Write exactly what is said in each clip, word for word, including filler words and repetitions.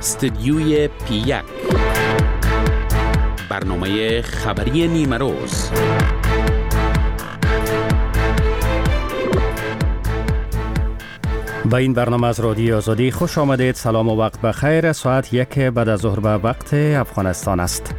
استدیوی پی یک، برنامه خبری نیمه روز. با این برنامه از رادیو آزادی خوش آمدید. سلام و وقت بخیر. ساعت یک بعد از ظهر به وقت افغانستان است.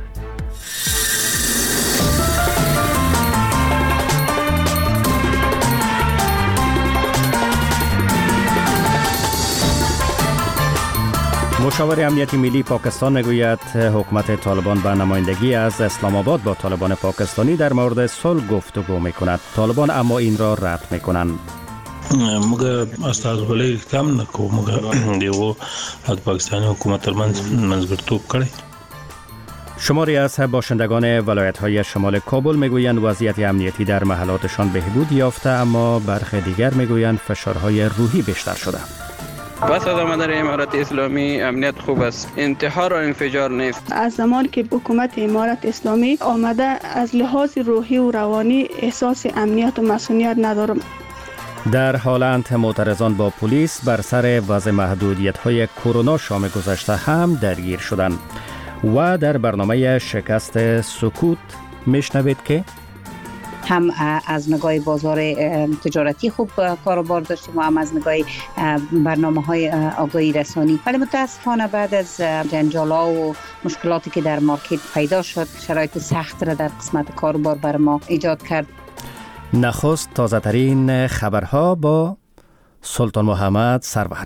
مشاور امنیتی ملی پاکستان میگوید حکومت طالبان به نمایندگی از اسلام آباد با طالبان پاکستانی در مورد صلح گفتگو میکند. طالبان اما این را رد میکنند. مگه استاد ولی کم نکو مگه دیو حد پاکستانی حکومت ترمنځ منځګړیتوب کړی. شماری از باشندگان ولایت‌های شمال کابل میگویند وضعیت امنیتی در محلاتشان بهبود یافته، اما برخی دیگر میگویند فشارهای روحی بیشتر شده. پس از آمدن امارت اسلامی امنیت خوب است، انتحار و انفجار نیست. از زمان که حکومت امارت اسلامی آمده از لحاظ روحی و روانی احساس امنیت و مسئولیت ندارم. در هلند معترضان با پلیس بر سر وضع محدودیت‌های کرونا شام گذشته هم درگیر شدند. و در برنامه شکست سکوت میشنوید که هم از نگاه بازار تجارتی خوب کاروبار داشتیم و هم از نگاه برنامه‌های آگاهی رسانی. ولی متاسفانه بعد از جنجال‌ها و مشکلاتی که در مارکت پیدا شد، شرایط سخت را در قسمت کاروبار بر ما ایجاد کرد. نخست تازه ترین خبرها با سلطان محمد سرور.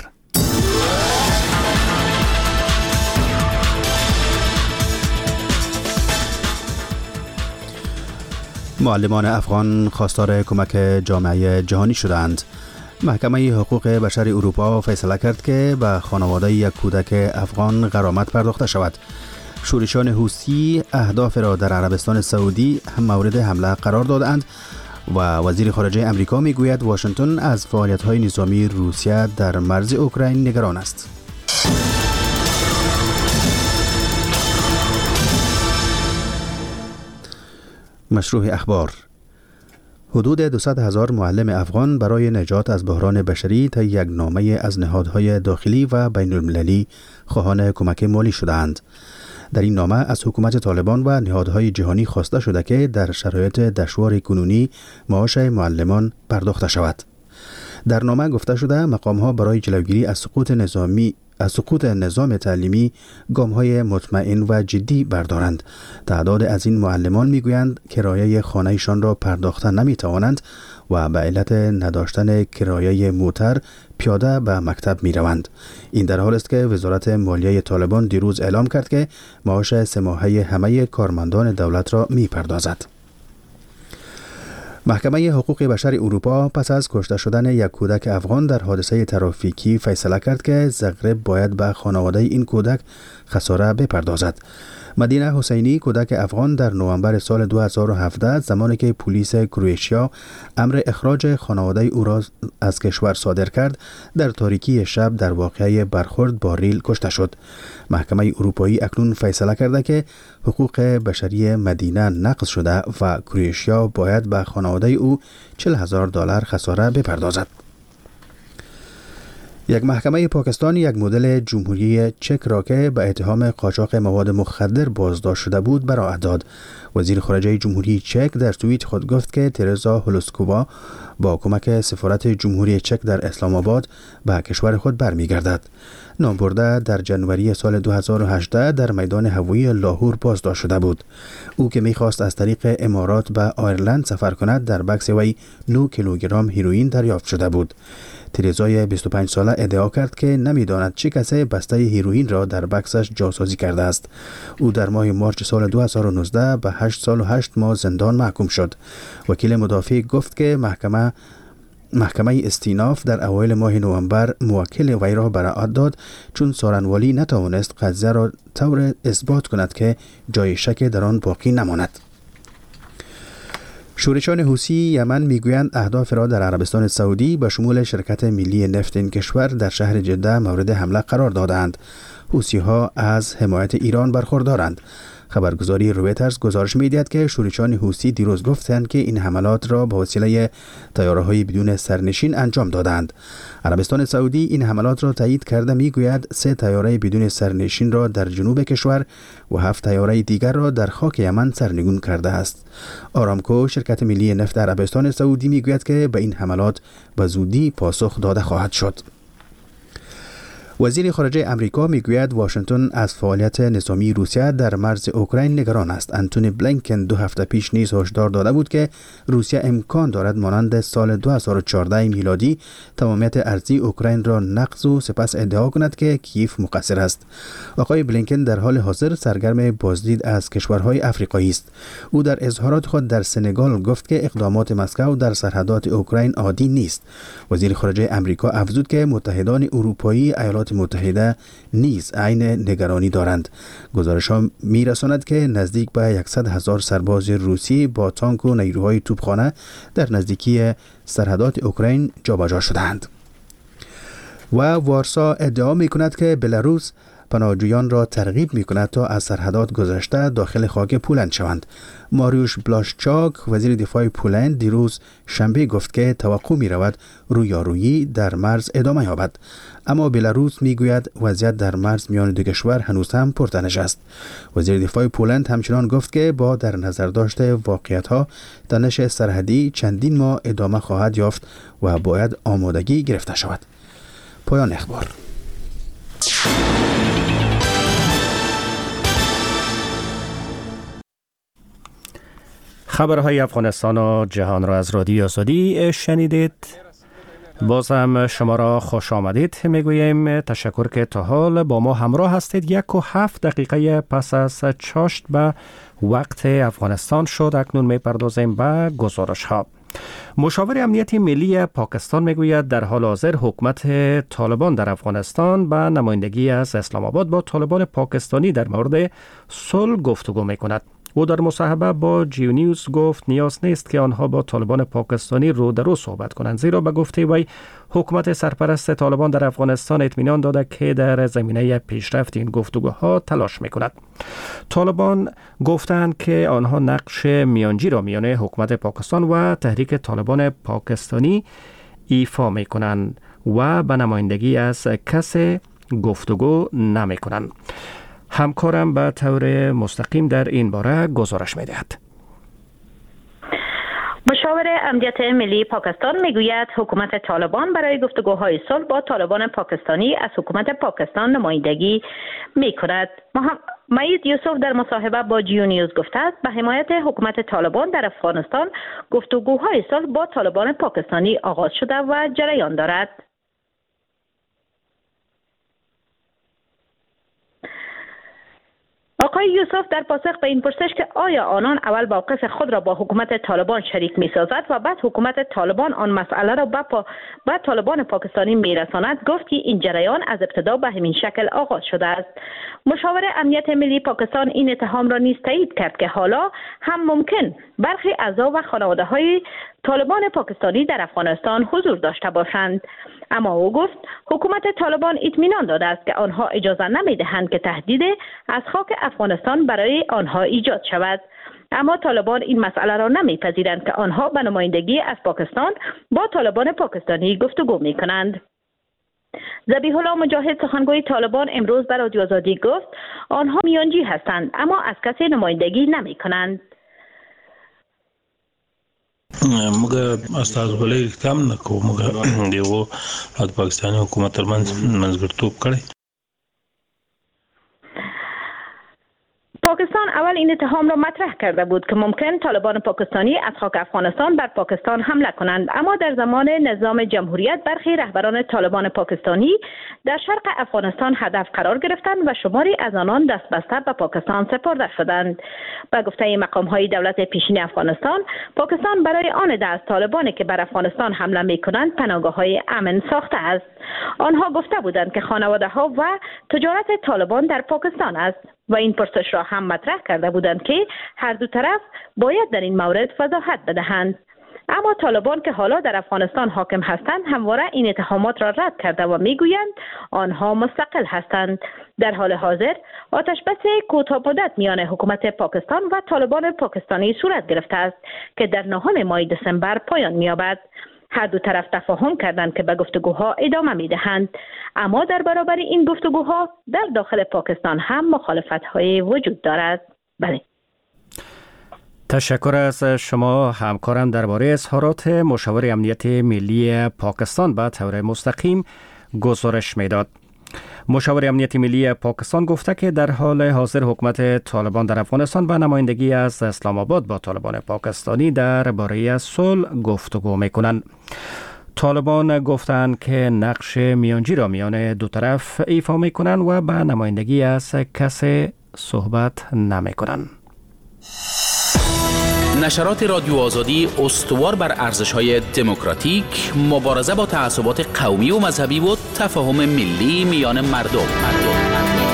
معلمان افغان خواستار کمک جامعه جهانی شدند. محکمه حقوق بشر اروپا فیصله کرد که به خانواده یک کودک افغان غرامت پرداخته شود. شورشان حوثی اهداف را در عربستان سعودی هم مورد حمله قرار دادند و وزیر خارجه امریکا میگوید واشنگتن از فعالیت‌های نظامی روسیه در مرز اوکراین نگران است. مشروع اخبار. حدود دویست هزار معلم افغان برای نجات از بحران بشری تا یک نامه از نهادهای داخلی و بین المللی خواهان کمک مالی شدند. در این نامه از حکومت طالبان و نهادهای جهانی خواسته شده که در شرایط دشوار کنونی معاش معلمان پرداخته شود. در نامه گفته شده مقام‌ها برای جلوگیری از سقوط نظامی از سقوط نظام تعلیمی گام‌های مطمئن و جدی بردارند. تعداد از این معلمان میگویند کرایه خانه‌شان را پرداخته نمی‌توانند و به علت نداشتن کرایه موتر پیاده به مکتب می‌روند. این در حالی است که وزارت مالیه طالبان دیروز اعلام کرد که معاش سه ماهه همه کارمندان دولت را می‌پردازد. محکمه حقوق بشر اروپا پس از کشته شدن یک کودک افغان در حادثه ترافیکی فیصله کرد که زغرب باید به خانواده این کودک خساره بپردازد. مدینه حسینی کودک افغان در نوامبر سال دو هزار و هفده زمانی که پلیس کرواتیا امر اخراج خانواده او را از کشور صادر کرد، در تاریکی شب در واقعه برخورد با ریل کشته شد. محکمه اروپایی اکنون فیصله کرده که حقوق بشری مدینه نقض شده و کرواتیا باید به خانواده او چهل هزار دلار خساره بپردازد. یک محکمه پاکستان یک مدل جمهوری چک را که به اتهام قاچاق مواد مخدر بازداشت شده بود براءت داد. وزیر خارجه جمهوری چک در توییت خود گفت که ترزا هولوسکووا با کمک سفارت جمهوری چک در اسلام آباد به کشور خود برمیگردد. نامبرده در جنوری سال دو هزار و هجده در میدان هوایی لاهور بازداشت شده بود. او که میخواست از طریق امارات به آیرلند سفر کند، در بکس وی نه کیلوگرم هیروئین دریافت شده بود. ترزای بیست و پنج ساله ادعا کرد که نمیداند چه کسی بسته هیروئین را در بکسش جاسازی کرده است. او در ماه مارچ سال دو هزار و نوزده به هشت سال و هشت ماه زندان محکوم شد. وکیل مدافع گفت که محکمه محکمه استیناف در اوایل ماه نوامبر موکل وی را براءت داد چون سارنوالی نتوانست قضیه را طور اثبات کند که جای شک در آن باقی نماند. شورشان حوثی یمن میگویند اهداف را در عربستان سعودی به شمول شرکت ملی نفت این کشور در شهر جده مورد حمله قرار دادند. حوثی‌ها از حمایت ایران برخوردارند. خبرگزاری رویترز گزارش می‌دهد که شورشیان حوثی دیروز گفتند که این حملات را با وسیله طیاره‌های بدون سرنشین انجام دادند. عربستان سعودی این حملات را تایید کرده میگوید سه طیاره بدون سرنشین را در جنوب کشور و هفت طیاره دیگر را در خاک یمن سرنگون کرده است. آرامکو شرکت ملی نفت عربستان سعودی میگوید که به این حملات به زودی پاسخ داده خواهد شد. وزیر خارجه امریکا میگوید واشنگتن از فعالیت نظامی روسیه در مرز اوکراین نگران است. انتونی بلینکن دو هفته پیش نیز هشدار داده بود که روسیه امکان دارد مانند سال دو هزار و چهارده میلادی تمامیت ارضی اوکراین را نقض و سپس ادعا کند که کیف مقصر است. آقای بلینکن در حال حاضر سرگرم بازدید از کشورهای افریقایی است. او در اظهارات خود در سنگال گفت که اقدامات مسکو در سرحدات اوکراین عادی نیست. وزیر خارجه امریکا افزود که متحدان اروپایی ایالات متحده نیز عین نگرانی دارند. گزارش ها می رساند که نزدیک به صد هزار سرباز روسی با تانک و نیروهای توپخانه در نزدیکی سرحدات اوکراین جابجا شدند. و وارسا ادعا می کند که بلاروس پناهجویان را ترغیب می کند تا از سرحدات گذشته داخل خاک پولند شوند. ماریوش بلاشچاک وزیر دفاع پولند دیروز شنبه گفت که توقع می رود رویارویی در مرز ادامه یابد، اما بلاروس می گوید وضعیت در مرز میان دو کشور هنوز هم پرتنش است. وزیر دفاع پولند همچنان گفت که با در نظر داشته واقعیت ها تنش سرحدی چندین ماه ادامه خواهد یافت و باید آمادگی گرفته شود. پایان اخبار. خبرهای افغانستان و جهان را از رادیو آزادی شنیدید. باز هم شما را خوش آمدید میگوییم. تشکر که تا حال با ما همراه هستید. یک و هفت دقیقه پس از چاشت به وقت افغانستان شد. اکنون میپردازیم به گزارش ها. مشاور امنیت ملی پاکستان میگوید در حال حاضر حکومت طالبان در افغانستان به نمایندگی از اسلام آباد با طالبان پاکستانی در مورد صلح گفتگو میکند. او در مصاحبه با جیو نیوز گفت نیاز نیست که آنها با طالبان پاکستانی رو در رو صحبت کنند، زیرا به گفته وی حکومت سرپرست طالبان در افغانستان اطمینان داده که در زمینه پیشرفت این گفتگوها تلاش میکند. طالبان گفتند که آنها نقش میانجی را میان حکومت پاکستان و تحریک طالبان پاکستانی ایفا میکنند و به نمایندگی از کس گفتگو نمیکنند. همکارم به طور مستقیم در این باره گزارش می‌دهد. مشاور امنیت ملی پاکستان میگوید حکومت طالبان برای گفتگوهای صلح با طالبان پاکستانی از حکومت پاکستان نمایندگی می‌کند. مجید یوسف در مصاحبه با جیو نیوز گفته است به حمایت حکومت طالبان در افغانستان گفتگوهای صلح با طالبان پاکستانی آغاز شده و جریان دارد. آقای یوسف در پاسخ به این پرسش که آیا آنان اول موقف خود را با حکومت طالبان شریک می سازد و بعد حکومت طالبان آن مسئله را به پا... طالبان پاکستانی می رساند، گفت که این جریان از ابتدا به همین شکل آغاز شده است. مشاور امنیت ملی پاکستان این اتهام را نیز تایید کرد که حالا هم ممکن برخی اعضا و خانواده های طالبان پاکستانی در افغانستان حضور داشته باشند، اما او گفت حکومت طالبان اطمینان داده است که آنها اجازه نمیدهند که تهدید از خاک افغانستان برای آنها ایجاد شود. اما طالبان این مسئله را نمیپذیرند که آنها به نمایندگی از پاکستان با طالبان پاکستانی گفتگو میکنند. ذبیح الله مجاهد سخنگوی طالبان امروز به رادیو آزادی گفت آنها میانجی هستند اما از کسی نمایندگی نمیکنند. موږ استازولۍ کم نه کوو، موږ دغه د پاکستاني حکومت ترمنځ منځګړیتوب کړی. پاکستان اول این اتهام را مطرح کرده بود که ممکن طالبان پاکستانی از خاک افغانستان بر پاکستان حمله کنند، اما در زمان نظام جمهوریت برخی رهبران طالبان پاکستانی در شرق افغانستان هدف قرار گرفتند و شماری از آنان دست بسته به پاکستان سپرده شدند. با گفته مقام‌های دولت پیشین افغانستان، پاکستان برای آن عده از طالبانی که بر افغانستان حمله می‌کنند پناهگاه‌های امن ساخته است. آنها گفته بودند که خانواده‌ها و تجارت طالبان در پاکستان است و این پرسش را هم مطرح کرده بودند که هر دو طرف باید در این مورد وضاحت بدهند. اما طالبان که حالا در افغانستان حاکم هستند همواره این اتهامات را رد کرده و میگویند آنها مستقل هستند. در حال حاضر آتشبس کوتاه‌مدت میان حکومت پاکستان و طالبان پاکستانی صورت گرفته است که در نهم ماه دسامبر پایان می‌یابد. هر دو طرف تفاهم کردند که به گفتگوها ادامه می‌دهند، اما در برابر این گفتگوها در داخل پاکستان هم مخالفت‌های وجود دارد. بله. تشکر از شما همکارم درباره اظهارات مشاور امنیت ملی پاکستان به طور مستقیم گزارش میداد. مشاور امنیت ملی پاکستان گفته که در حال حاضر حکومت طالبان در افغانستان و نمایندگی از اسلام آباد با طالبان پاکستانی درباره صلح گفتگو میکنند. طالبان گفتند که نقش میانجی را میان دو طرف ایفا میکنند و به نمایندگی از کسی صحبت نمیکنند. نشرات رادیو آزادی استوار بر ارزش‌های دموکراتیک، مبارزه با تعصبات قومی و مذهبی و تفاهم ملی میان مردم. مردم.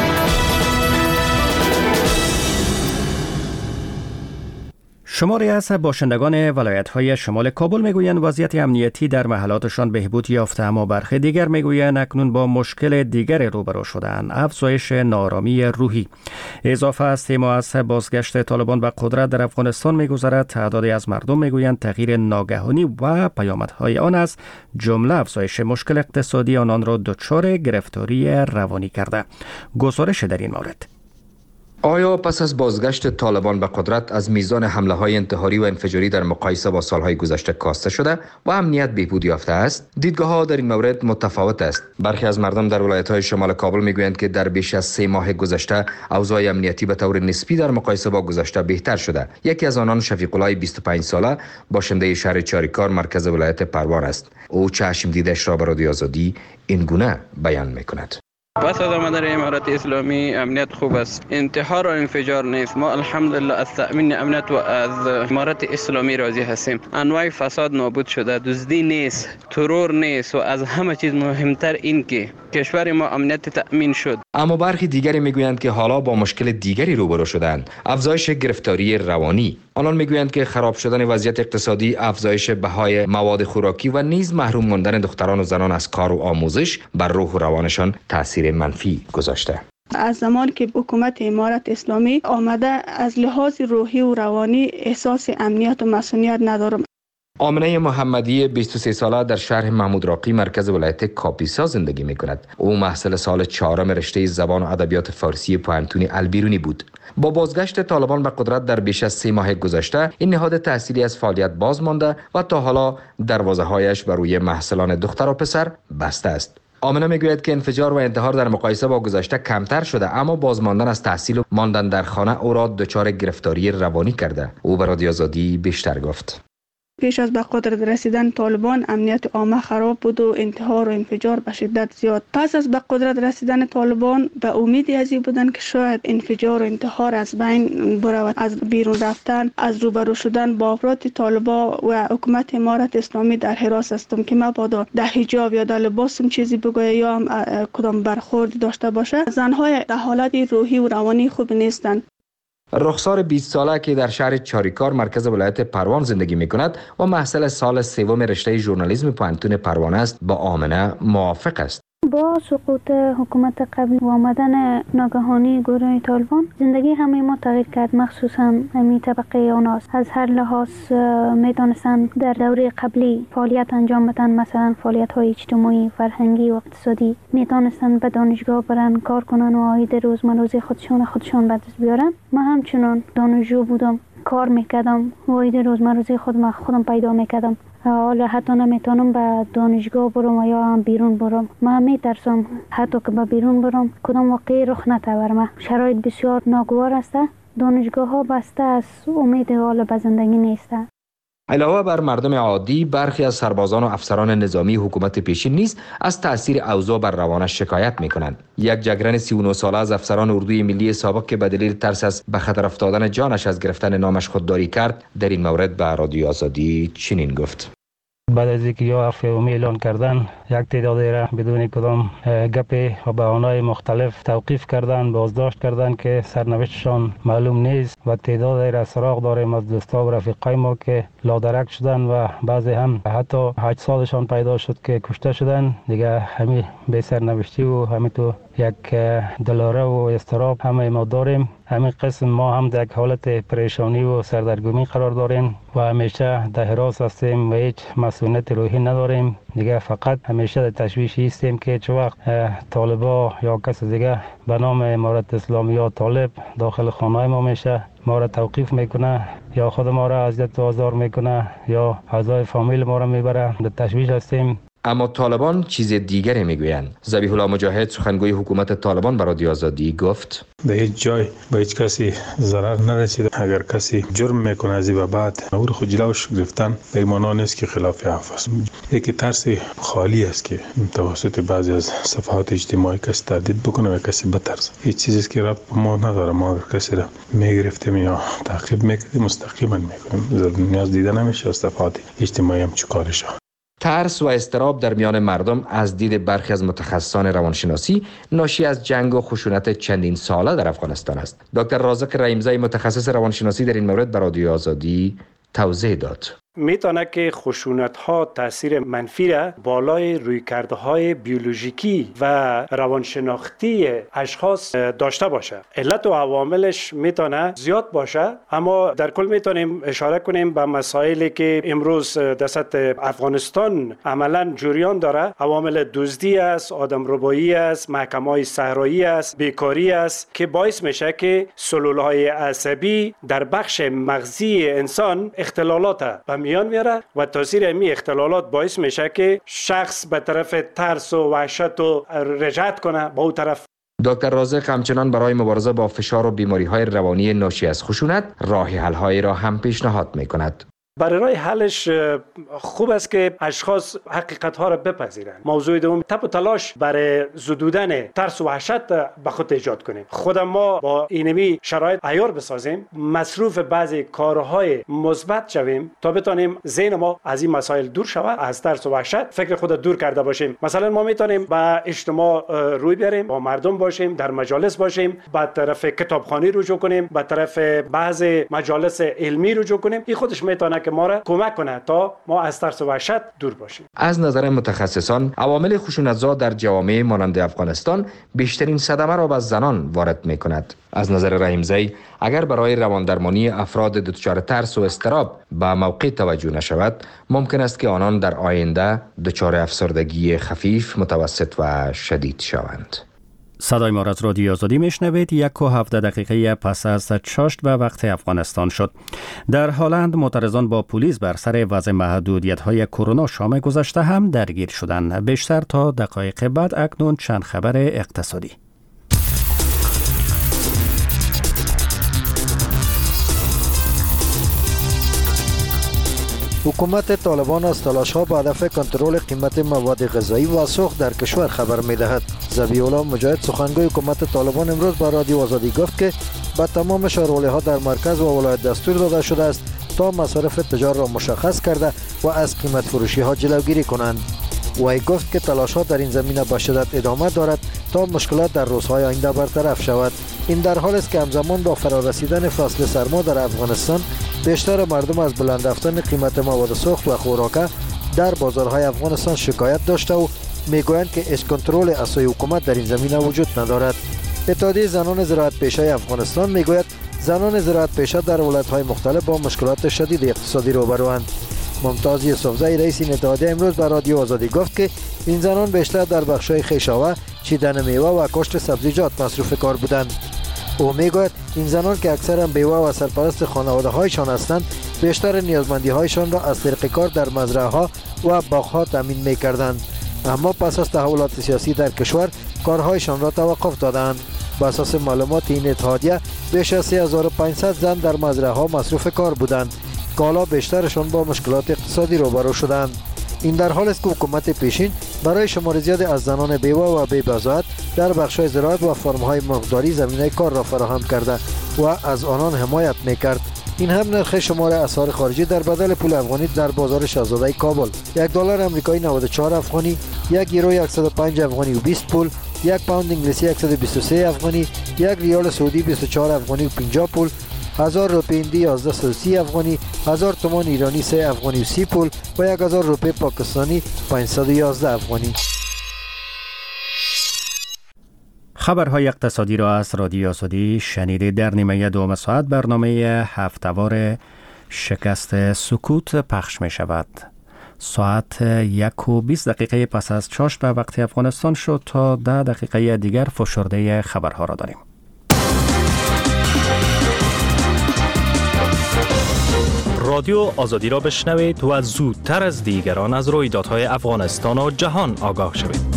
شماری از باشندگان ولایت‌های شمال کابل میگویند وضعیت امنیتی در محلاتشان بهبود یافته، اما برخی دیگر میگویند اکنون با مشکل دیگر روبرو شدند: افزایش ناآرامی روحی. اضافه از تیم از بازگشت طالبان به قدرت در افغانستان میگذرد. تعدادی از مردم میگویند تغییر ناگهانی و پیامدهای آن است، جمله افزایش مشکل اقتصادی آنان را دچار گرفتاری روانی کرده. گزارش در این مورد. آیا پس از بازگشت طالبان به قدرت از میزان حمله های انتحاری و انفجاری در مقایسه با سالهای گذشته کاسته شده و امنیت بهبود یافته است؟ دیدگاه ها در این مورد متفاوت است. برخی از مردم در ولایت های شمال کابل میگویند که در بیش از سه ماه گذشته اوضاع امنیتی به طور نسبی در مقایسه با گذشته بهتر شده. یکی از آنان شفیق الله بیست و پنج ساله باشنده شهر چاریکار مرکز ولایت پروان است. او چشم دیدش را به رادیو آزادی این گونه بیان میکند. پس از آمدن امارت اسلامی امنیت خوب است، انتحار و انفجار نیست. ما الحمدلله از تأمین امنیت و از امارت اسلامی راضی هستیم. انواع فساد نابود شده، دزدی نیست، ترور نیست و از همه چیز مهمتر این که کشور ما امنیت تأمین شد. اما برخی دیگری میگویند که حالا با مشکل دیگری روبرو شدند: افزایش گرفتاری روانی. آنان میگویند که خراب شدن وضعیت اقتصادی، افزایش بهای مواد خوراکی و نیز محروم ماندن دختران و زنان از کار و آموزش بر روح و روانشان تاثیر منفی گذاشته. از زمان که حکومت امارت اسلامی آمده از لحاظ روحی و روانی احساس امنیت و مسئولیت ندارم. آمنه محمدی بیست و سه ساله در شهر محمود راقی مرکز ولایت کاپیسا زندگی می کند. او محصل سال چهارم رشته زبان و ادبیات فارسی پوهنتون البیرونی بود. با بازگشت طالبان به قدرت در بیش از سه ماه گذشته این نهاد تحصیلی از فعالیت باز مانده و تا حالا دروازه‌هایش بر روی محصلان دختر و پسر بسته است. آمنه میگوید که انفجار و انتحار در مقایسه با گذشته کمتر شده، اما بازماندن از تحصیل و ماندن در خانه او را دچار گرفتاری روانی کرده. او به رادیو آزادی بیشتر گفت. پیش از به قدرت رسیدن طالبان امنیت عامه خراب بود و انتحار و انفجار به شدت زیاد. پس از به قدرت رسیدن طالبان به امیدی ازی بودن که شاید انفجار و انتحار از بین برود. از بیرون رفتن، از روبرو شدن با افراد طالبان و حکومت امارت اسلامی در حراس هستم که مبادا در حجاب یا در لباسم چیزی بگوید یا هم کدام برخورد داشته باشه. زنهای در حالت روحی و روانی خوب نیستند. رخسار بیست ساله که در شهر چاریکار مرکز ولایت پروان زندگی می کند و محصل سال سوم رشته ژورنالیسم پوهنتون پروان است، با آمنه موافق است. با سقوط حکومت قبلی و آمدن ناگهانی گروه طالبان زندگی همه ما تغییر کرد، مخصوصا همین طبقه آناس. از هر لحاظ میتونستن در دوره قبلی فعالیت انجام بدن، مثلا فعالیت های اجتماعی، فرهنگی و اقتصادی. میتونستن به دانشگاه برن کار کنن و عاید روزمره خودشون خودشون به دست بیارن. من همچنان دانشجو بودم، کار میکردم و عاید روزمره خود ما خودم پیدا میکردم. حالا حتی نمیتونم به دانشگاه برم یا هم بیرون برم. من میترسم حتی که به بیرون برم کدام واقعی رخ نده برم. شرایط بسیار ناگوار است. دانشگاه ها بسته است، امید حال به زندگی نیست. علاوه بر مردم عادی، برخی از سربازان و افسران نظامی حکومت پیشین نیز از تأثیر اوضاع بر روانش شکایت میکنند. یک جگرن سی و نه ساله از افسران اردوی ملی سابق که به دلیل ترس از به خطر افتادن جانش از گرفتن نامش خودداری کرد، در این مورد به رادیو آزادی چنین گفت. بعد از اینکه یا عفو عمومی اعلان کردن، یک تعدادی را بدون کدام گپ و بهانه‌های مختلف توقیف کردن، بازداشت کردن که سرنوشتشان معلوم نیست و تعدادی را سراغ داریم از دوستا و رفیقای ما که لادرک شدن و بعضی هم حتی هشت سالشان پیدا شد که کشته شدن. دیگه همین به سرنوشتی و همین تو یک دلاره و استراب همه ما داریم. همین قسم ما هم در حالت پریشانی و سردرگمی قرار داریم و همیشه در حراس هستیم و هیچ مسئولیت روحی نداریم. دیگه فقط همیشه در تشویش هستیم که چه وقت طالبا یا کس دیگه به نام امارت اسلامی یا طالب داخل خانه ما میشه، ما را توقیف میکنه یا خود ما را اذیت و آزار میکنه یا اعضای فامیل ما را میبره. در تشویش هستیم. اما طالبان چیز دیگری میگویند. ذبیح الله مجاهد سخنگوی حکومت طالبان برای رادیو آزادی گفت: به هیچ جای به هیچ کسی ضرر نرسیده. اگر کسی جرم میکنه از این بعد او رو خود جلوش گرفتن به معنی نیست که خلاف عفو است. یکی ترس خالی است که توسط بعضی از صفحات اجتماعی کسی تردید بکنه و کسی بترسه. هیچ چیزی که ربط ما نداره. ما اگر کسی را میگرفتیم یا تعقیب میکردیم مستقیما میکنیم. ضرور نیاز دیده نمیشه از صفحات اجتماعی هم چیکارشه. ترس و اضطراب در میان مردم از دید برخی از متخصصان روانشناسی ناشی از جنگ و خشونت چندین ساله در افغانستان است. دکتر رازق رحیمزی متخصص روانشناسی در این مورد برای رادیو آزادی توضیح داد. میتونه که خشونت ها تاثیر منفی را بالای رویکردهای بیولوژیکی و روانشناختی اشخاص داشته باشه. علت و عواملش میتونه زیاد باشه، اما در کل میتونیم اشاره کنیم به مسائلی که امروز در سطح افغانستان عملا جریان داره. عوامل دزدی است، آدمربایی است، محکمه‌های صحرایی است، بیکاری است که باعث میشه که سلولهای عصبی در بخش مغزی انسان اختلالات میان میاره و تاثیر امی اختلالات باعث میشه که شخص به طرف ترس و وحشت و رجعت کنه به اون طرف. دکتر رازق همچنان برای مبارزه با فشار و بیماری‌های روانی ناشی از خشونت راه حل‌هایی را هم پیشنهاد می‌کند. برای راه حلش خوب است که اشخاص حقیقت ها را بپذیرند. موضوع دوم تب و تلاش برای زدودن ترس و وحشت به خود ایجاد کنیم. خود ما با اینمی شرایط عیار بسازیم، مصروف بعضی کارهای مثبت شویم تا بتونیم ذهن ما از این مسائل دور شود، از ترس و وحشت فکر خود دور کرده باشیم. مثلا ما میتونیم با اجتماع روی بیاریم، با مردم باشیم، در مجالس باشیم، به طرف کتابخوانی رجوع کنیم، به طرف بعضی مجالس علمی رجوع کنیم. این خودش میتونه که ما را کمک کنه تا ما از ترس و وحشت دور باشیم. از نظر متخصصان عوامل خشونت‌زا در جوامع مانند افغانستان بیشترین صدمه را به زنان وارد می‌کند. از نظر رحیمزی اگر برای رواندرمانی افراد دچار ترس و اضطراب به موقع توجه نشود، ممکن است که آنان در آینده دچار افسردگی خفیف، متوسط و شدید شوند. صدای ما را از رادیو آزادی میشنوید. یک و هفده دقیقه پس از چاشت به وقت افغانستان شد. در هلند معترضان با پلیس بر سر وضع محدودیت‌های کرونا شام گذشته هم درگیر شدند. بیشتر تا دقایق بعد. اکنون چند خبر اقتصادی. حکومت طالبان از تلاش‌ها به هدف کنترل قیمت مواد غذایی و سوخت در کشور خبر می‌دهد. ذبیح الله مجاهد سخنگوی حکومت طالبان امروز با رادیو آزادی گفت که به تمام شهروالی‌ها در مرکز و ولایت دستور داده شده است تا مصارف تجار را مشخص کرده و از قیمت فروشی‌ها جلوگیری کنند. وی گفت که تلاش‌ها در این زمینه به شدت ادامه دارد تا مشکلات در روزهای آینده برطرف شود. این در حالی است که همزمان با فرارسیدن فصل سرما در افغانستان بیشتر مردم از بلند رفتن قیمت مواد سوخت و خوراک در بازارهای افغانستان شکایت داشته و میگویند که هیچ کنترل از سوی حکومت در این زمینه وجود ندارد. اتحادیه زنان زراعت پیشه افغانستان میگوید زنان زراعت پیشه در ولایت‌های مختلف با مشکلات شدید اقتصادی روبروند. ممتاز یوسفزئی رئیس این اتحادیه امروز به رادیو آزادی گفت که این زنان بیشتر در بخش‌های خیشاوه، چیدن میوه و کاشت سبزیجات مصروف کار بودند. او میگوید این زنان که اکثرا بیوه و سرپرست خانواده‌هایشان هستند، بیشتر نیازمندی‌هایشان را از طریق کار در مزرعه‌ها و باغ‌ها تامین می‌کردند. اما پس از تحولات سیاسی در کشور کارهایشان را توقف دادند. بر اساس معلومات این اتحادیه بیش از سه هزار و پانصد زن در مزرعه‌ها مصروف کار بودند که حالا بیشترشان با مشکلات اقتصادی روبرو شدند. این در حالی است که حکومت پیشین برای شمار زیادی از زنان بیوه و بی‌بضاعت در بخش‌های زراعت و فرم‌های مرغداری زمینه کار را فراهم کرده و از آنان حمایت می‌کرد. این هم نرخ شمار اسعار خارجی در بدل پول افغانی در بازار شاهزاده کابل. یک دلار آمریکایی نود و چهار افغانی، یک یورو صد و پنج افغانی و بیست پول، یک پوند انگلیسی صد و بیست و سه افغانی، یک ریال سعودی بیست و چهار افغانی و پنجاه پول، هزار روپیه هندی یازده صد و سی افغانی، هزار تومان ایرانی سه افغانی و سی پول و یک هزار روپیه پاکستانی پانصد و یازده افغانی. خبرهای اقتصادی را از رادیو آزادی شنیدید. در نیمه دوم ساعت برنامه هفته‌وار شکست سکوت پخش می شود. ساعت یک و بیست دقیقه پس از چاشت به وقت افغانستان شد. تا ده دقیقه دیگر فشرده خبرها را داریم. رادیو آزادی را بشنوید و زودتر از دیگران از رویدادهای افغانستان و جهان آگاه شوید.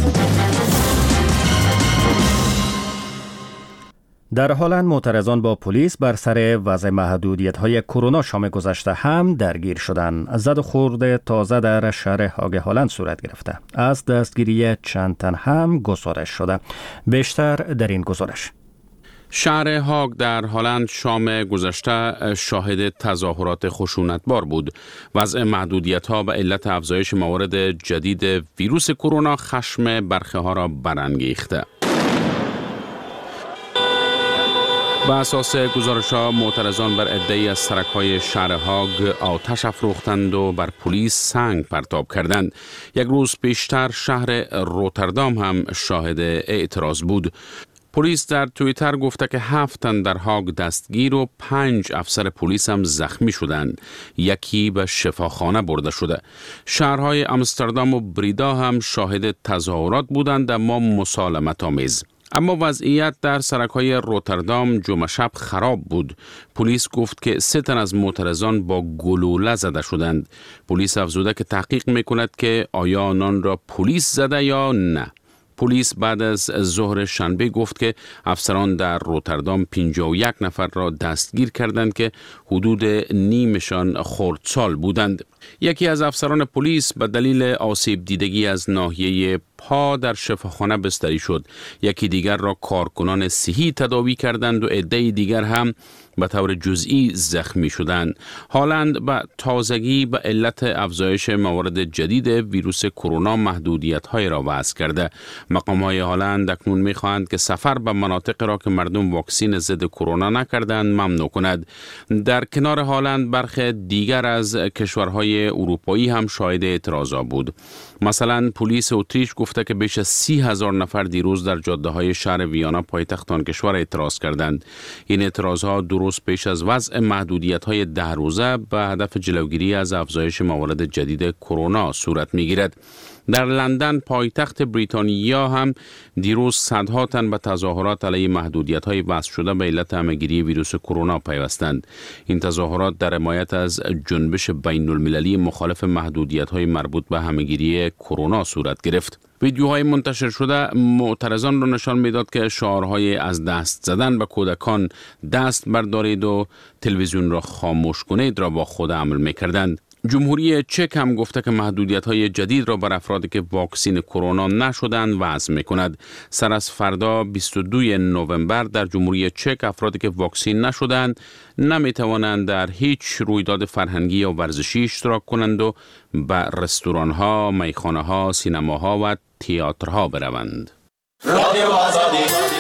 در هلند معترضان با پلیس بر سر وضع محدودیت‌های کرونا شام گذشته هم درگیر شدند. زد و خورد تازه در شهر هاگ هلند صورت گرفته. از دستگیری چند تن هم گزارش شده. بیشتر در این گزارش. شهر هاگ در هلند شام گذشته شاهد تظاهرات خشونتبار بود. وضع محدودیت‌ها به علت افزایش موارد جدید ویروس کرونا خشم برخه‌ها را برانگیخته. به اساس گزارش‌ها معترضان بر عده‌ای از سرک‌های شهر هاگ آتش افروختند و بر پلیس سنگ پرتاب کردند. یک روز پیشتر شهر روتردام هم شاهد اعتراض بود. پلیس در توییتر گفته که هفت تن در هاگ دستگیر و پنج افسر پلیس هم زخمی شدند. یکی به شفاخانه برده شده. شهرهای آمستردام و بریدا هم شاهد تظاهرات بودند اما مسالمت آمیز. اما وضعیت در سرک‌های روتردام جمعه شب خراب بود. پلیس گفت که سه تن از معترضان با گلوله زده شدند. پلیس افزوده که تحقیق می‌کند که آیا آنان را پلیس زده یا نه. پلیس بعد از ظهر شنبه گفت که افسران در روتردام پنجاه و یک نفر را دستگیر کردند که حدود نیمشان خردسال بودند. یکی از افسران پلیس به دلیل آسیب دیدگی از ناحیه پا در شفاخانه بستری شد. یکی دیگر را کارکنان صحی تداوی کردند و عده دیگر هم به طور جزئی زخمی شدند. هلند به تازگی به علت افزایش موارد جدید ویروس کرونا محدودیت‌های را وضع کرده. مقام‌های هلند اکنون می‌خواهند که سفر به مناطق را که مردم واکسین ضد کرونا نکردند ممنوع کند. در کنار هلند برخی دیگر از کشورهای اروپایی هم شاهد اعتراضات بود. مثلا پلیس اتریش گفته که بیش از سی هزار نفر دیروز در جاده‌های شهر ویانا پایتخت آن کشور اعتراض کردند. این اعتراضات درست پیش از وضع محدودیت‌های ده روزه به هدف جلوگیری از افزایش موارد جدید کرونا صورت می‌گیرد. در لندن پایتخت بریتانیا هم دیروز صدها تن به تظاهرات علیه محدودیت‌های وضع شده به علت همه‌گیری ویروس کرونا پیوستند. این تظاهرات در حمایت از جنبش بین‌المللی مخالف محدودیت‌های مربوط به همه‌گیری کرونا صورت گرفت. ویدیوهای منتشر شده معترضان را نشان میداد که شعارهای از دست زدن به کودکان، دست بردارید و تلویزیون را خاموش کنید را با خود عمل می‌کردند. جمهوری چک هم گفته که محدودیت‌های جدید را بر افرادی که واکسین کرونا نشدند وضع می‌کند. سر از فردا بیست و دوم نوامبر در جمهوری چک افرادی که واکسین نشدند نمی‌توانند در هیچ رویداد فرهنگی یا ورزشی اشتراک کنند و به رستوران‌ها، میخانه‌ها، سینماها و تئاترها بروند. رادیو آزادی.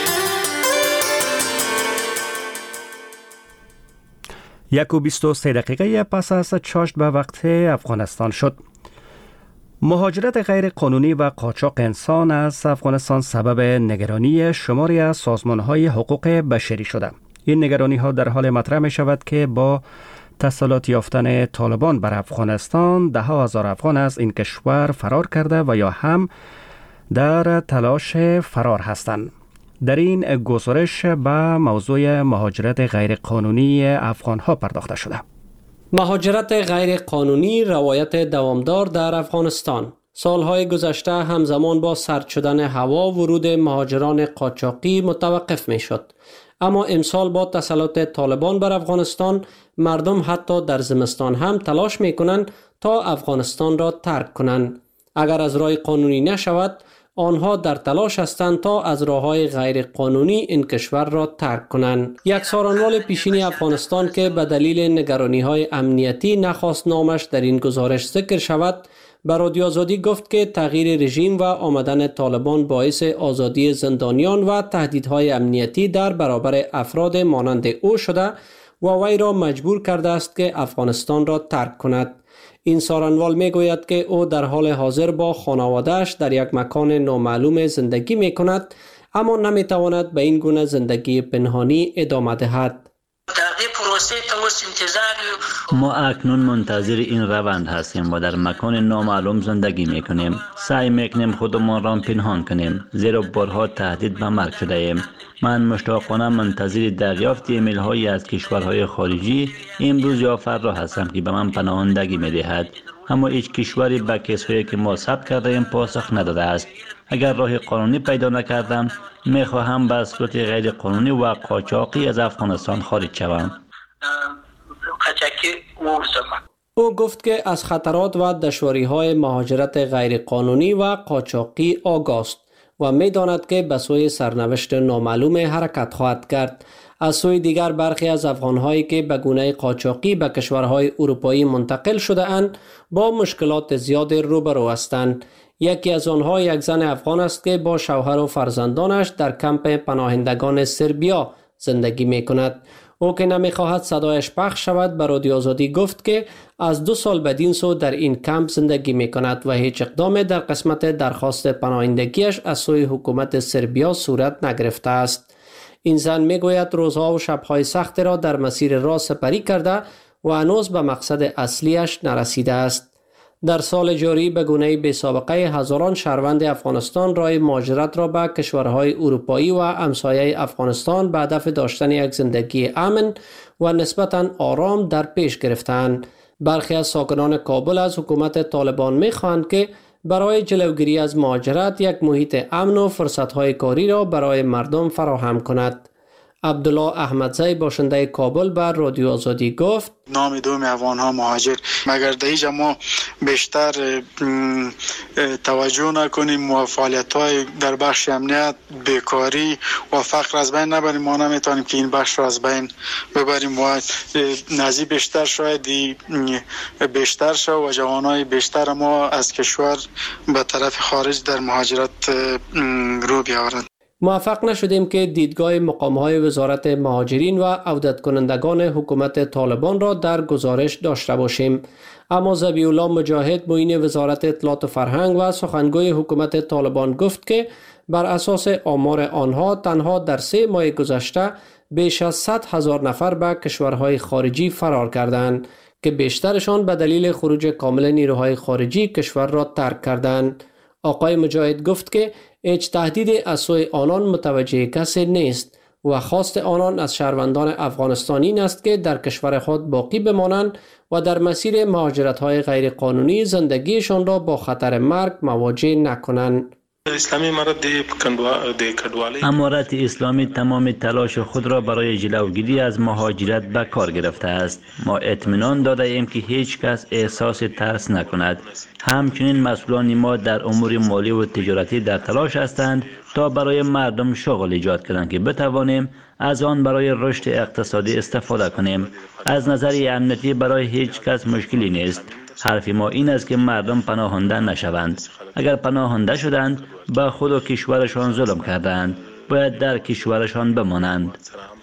یک و بیست و سه دقیقه پس از چاشت به وقت افغانستان شد. مهاجرت غیر قانونی و قاچاق انسان از افغانستان سبب نگرانی شماری از سازمان‌های حقوق بشری شده. این نگرانی ها در حال مطرح می شود که با تسلط یافتن طالبان بر افغانستان ده ها هزار افغان از این کشور فرار کرده و یا هم در تلاش فرار هستند. در این گزارش به موضوع مهاجرت غیرقانونی افغان‌ها پرداخته شده. مهاجرت غیرقانونی روایت دوامدار در افغانستان. سالهای گذشته همزمان با سرد شدن هوا ورود مهاجران قاچاقی متوقف می شد. اما امسال با تسلط طالبان بر افغانستان مردم حتی در زمستان هم تلاش می کنند تا افغانستان را ترک کنند. اگر از راه قانونی نشود آنها در تلاش هستند تا از راه‌های غیر قانونی این کشور را ترک کنند. یک سارنوال پیشین افغانستان که به دلیل نگرانی‌های امنیتی نخواست نامش در این گزارش ذکر شود، به رادیو آزادی گفت که تغییر رژیم و آمدن طالبان باعث آزادی زندانیان و تهدیدهای امنیتی در برابر افراد مانند او شده و وی را مجبور کرده است که افغانستان را ترک کند. این سارنوال می گوید که او در حال حاضر با خانواده‌اش در یک مکان نامعلوم زندگی می کند، اما نمی تواند به این گونه زندگی پنهانی ادامه دهد. ما اکنون منتظر این روند هستیم و در مکان نامعلوم زندگی میکنیم. سعی میکنیم خودمان را پنهان کنیم، زیرا بارها تهدید به مرگ شده ایم. من مشتاقانه منتظر دریافت ایمیل هایی از کشورهای خارجی امروز یا فردا هستم که به من پناهندگی میدهد، اما هیچ کشوری به کسایی که ما ثبت کرده ایم پاسخ نداده است. اگر راه قانونی پیدا نکردم، میخواهم به صورت غیر قانونی و قاچاقی از افغانستان خارج شوم. او گفت که از خطرات و دشواری‌های مهاجرت غیر قانونی و قاچاقی آگاه است و می‌داند که به سوی سرنوشت نامعلوم حرکت خواهد کرد. از سوی دیگر برخی از افغان‌هایی که به گونه قاچاقی به کشورهای اروپایی منتقل شده اند با مشکلات زیاد روبرو هستند. یکی از آنها یک زن افغان است که با شوهر و فرزندانش در کمپ پناهندگان سربیا زندگی می‌کند. او که نمی‌خواهد صدایش پخش شود به رادیو آزادی گفت که از دو سال بدین سو در این کمپ زندگی می‌کند و هیچ اقدام در قسمت درخواست پناهندگیش از سوی حکومت سربیا صورت نگرفته است. این زن می‌گوید روزها و شب‌های سخت را در مسیر راه سپری کرده و هنوز به مقصد اصلیش نرسیده است. در سال جاری به گونه بی‌سابقه هزاران شهروند افغانستان راه مهاجرت را به کشورهای اروپایی و همسایه افغانستان به هدف داشتن یک زندگی امن و نسبتاً آرام در پیش گرفتند. برخی از ساکنان کابل از حکومت طالبان می‌خواهند که برای جلوگیری از مهاجرت یک محیط امن و فرصت‌های کاری را برای مردم فراهم کند. عبدالله احمدزی باشنده کابل بر رادیو آزادی گفت نام دوم افغان ها مهاجر مگر در ما بیشتر توجه نکنیم و فعالیت های در بخش امنیت، بیکاری و فقر از بین نبریم، ما نمیتونیم که این بخش را از بین ببریم و نزی بیشتر شاید بیشتر شد و جوانای بیشتر ما از کشور به طرف خارج در مهاجرت رو بیاورند. موفق نشدیم که دیدگاه مقام‌های وزارت مهاجرین و عودت کنندگان حکومت طالبان را در گزارش داشته باشیم، اما ذبیح الله مجاهد معین وزارت اطلاعات و فرهنگ و سخنگوی حکومت طالبان گفت که بر اساس آمار آنها تنها در سه ماه گذشته بیش از صد هزار نفر به کشورهای خارجی فرار کردند که بیشترشان به دلیل خروج کامل نیروهای خارجی کشور را ترک کردند. آقای مجاهد گفت که هیچ تهدید از سوی آنان متوجه کسی نیست و خواست آنان از شهروندان افغانستانی است که در کشور خود باقی بمانند و در مسیر مهاجرت‌های غیر قانونی زندگیشان را با خطر مرگ مواجه نکنند. اسلامی امارت اسلامی تمام تلاش خود را برای جلوگیری از مهاجرت به کار گرفته است. ما اطمینان داده ایم که هیچ کس احساس ترس نکند. همچنین مسئولان ما در امور مالی و تجارتی در تلاش هستند تا برای مردم شغل ایجاد کنند که بتوانیم از آن برای رشد اقتصادی استفاده کنیم. از نظر امنیتی برای هیچ کس مشکلی نیست. حرف ما این است که مردم پناهنده نشوند. اگر پناهنده شدند به خود و کشورشان ظلم کردند، باید در کشورشان بمانند.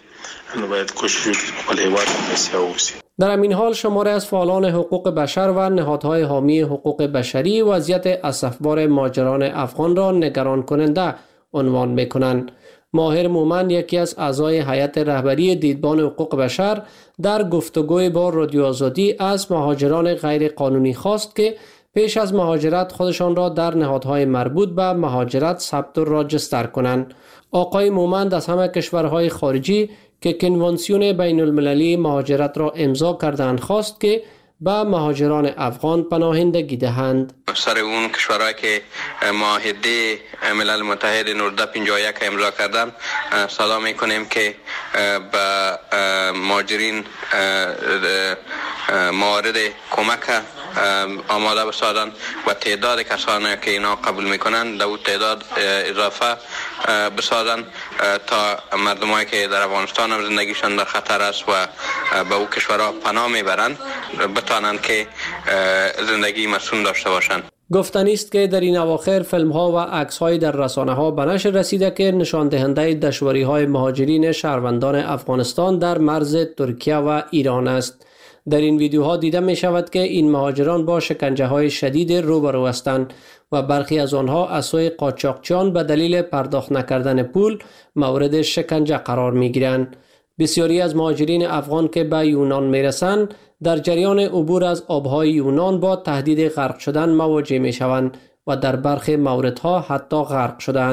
در همین حال شماری از فعالان حقوق بشر و نهادهای حامی حقوق بشری وضعیت اسفبار مهاجران افغان را نگران کننده عنوان می‌کنند. ماهر مومن یکی از اعضای هیئت رهبری دیدبان حقوق بشر در گفتگوی با رادیو آزادی از مهاجران غیر قانونی خواست که پیش از مهاجرت خودشان را در نهادهای مربوط به مهاجرت ثبت و راجستر کنند. آقای مومن از همه کشورهای خارجی که کنوانسیون بین المللی مهاجرت را امضا کردند خواست که به مهاجران افغان پناهندگی دهند. سر اون کشورهایی که معاهده ملل متحد نود و پنجاه و یک امضا کردن صدا میکنیم که به مهاجرین موارد کمک آماده بسازند و تعداد کسانی که اینا قبول میکنند در تعداد اضافه بسازند تا مردمایی که در افغانستان هم زندگیشان در خطر است و به او کشورها پناه میبرند بتانند که زندگی مسئول داشته باشند. گفتنی است که در این اواخر فیلم ها و عکس های در رسانه ها به نشر رسیده که نشان دهنده دشواری های مهاجرین شهروندان افغانستان در مرز ترکیه و ایران است. در این ویدیوها دیده می شود که این مهاجران با شکنجه های شدید روبرو هستند و برخی از آنها از سوی قاچاقچیان به دلیل پرداخت نکردن پول مورد شکنجه قرار می گیرند. بسیاری از مهاجرین افغان که به یونان می رسند در جریان عبور از آبهای یونان با تهدید غرق شدن مواجه می شوند و در برخی موردها حتی غرق شدند.